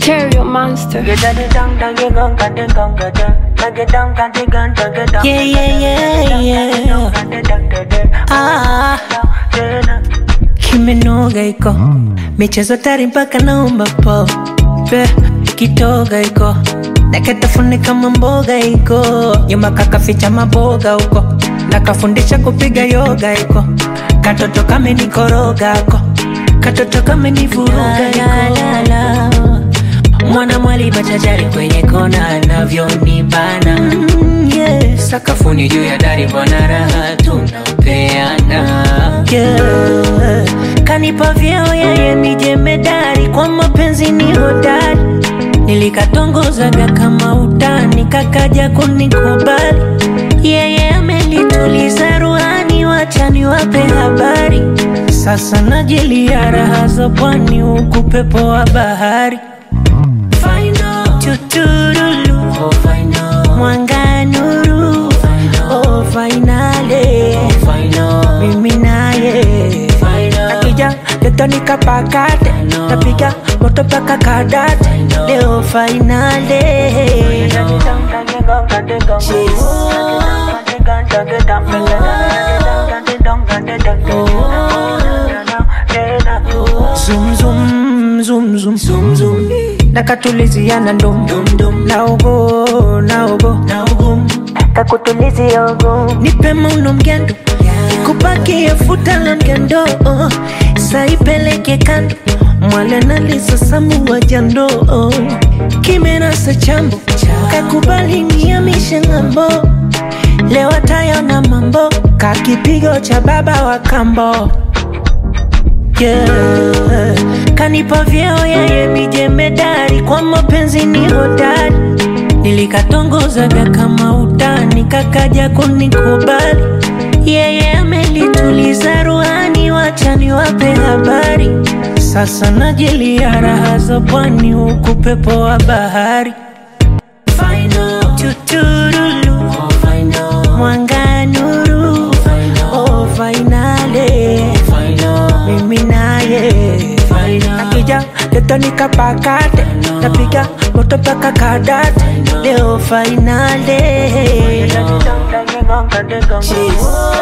Stereo Monster. Yeah, yeah, yeah, yeah. Ah, kimenoga iko michezo tari mpaka naomba po kitoga iko nakatafune kama mboga iko nyuma kakaficha maboga huko nakafundisha kupiga yoga iko katoto kame nikoroga ko katoto kame nivuruga iko mwana mwali machachari kwenye kona anavyonibana yeah. Sakafuni juu ya dari bwana raha tunapeana yeah. Kanipa vyeo yeye mijemedari kwa mapenzi ni hodari nilikatongozaga kama utani kakaja kunikubali yeye amelituliza ruhani wacha niwape habari sasa najilia raha za pwani huku pepo wa bahari Tuturulu oh, mwanga nuru oh, finale oh, mimi naye akija leto nikapakate tapiga moto paka kadate leo finale zoom zoom zoom zoom zoom zoom nakatuliziana ndum naogo kakutulizia ogo nipe mauno mgendo kupaki ya futa la mgendo saipeleke kando mwale nalisa samu wa jando kimenasa chambo kakubali niamishe ngambo leo tayona mambo kakipigo cha baba wa kambo yeah. Kanipa vyeo yeye mijemedari kwa mapenzi ni hodari nilikatongozaga kama utani kakaja kunikubali yeye amelituliza ruhani wacha niwape habari sasa najilia raha za pwani huku pepo wa bahari tuturulu mwanga nuru oh, finale mimi naye akija leto nikapakate tapiga moto paka kadate leo finale